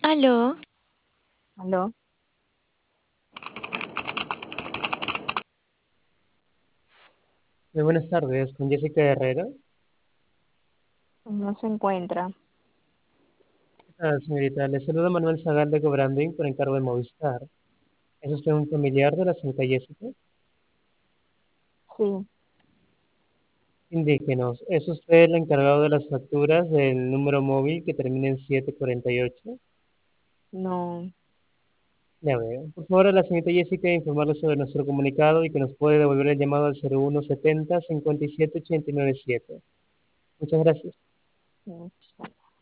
Aló, Aló, Muy buenas tardes, con Jessica Herrera. no se encuentra. Señorita, le saluda Manuel Zagal de Cobranding por encargo de Movistar. ¿Es usted un familiar de la señorita Jessica? Sí, Indíquenos, ¿es usted el encargado de las facturas del número móvil que termina en 748? no, Ya veo. Por favor, a la señorita Jessica informarle sobre nuestro comunicado y que nos puede devolver el llamado al 0170 57 897. Muchas gracias. no.